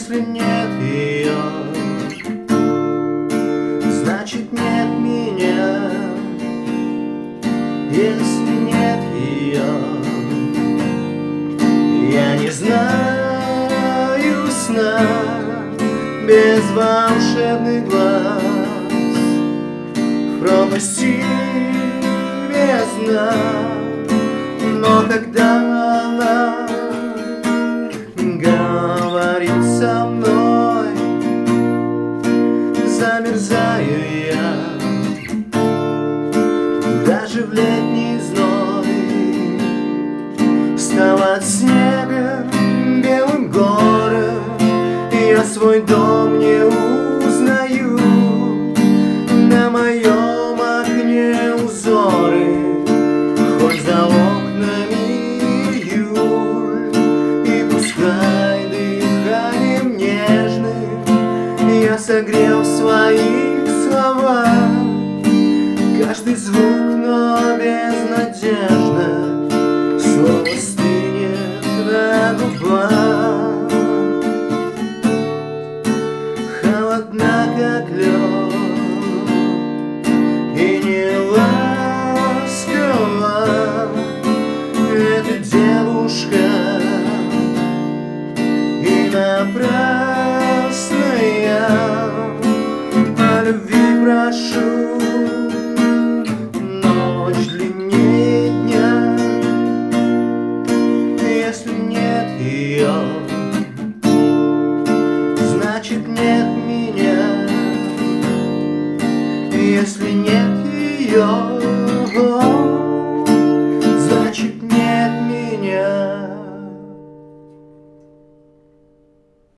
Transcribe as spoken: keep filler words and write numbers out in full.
Если нет ее, значит нет меня. Если нет ее, я не знаю сна без волшебных глаз. В пропасти бездна, но когда она говорит со мной, замерзаю я. Даже в летний зной стал от снега белым город, и я свой дом не узнаю. На моем окне узоры, хоть за окнами июль, и пускай дыханием нежным я согрел в своих словах каждый звук, но безнадежно слово стынет на губах. Холодна, как лед, и не ласкова эта девушка, и направо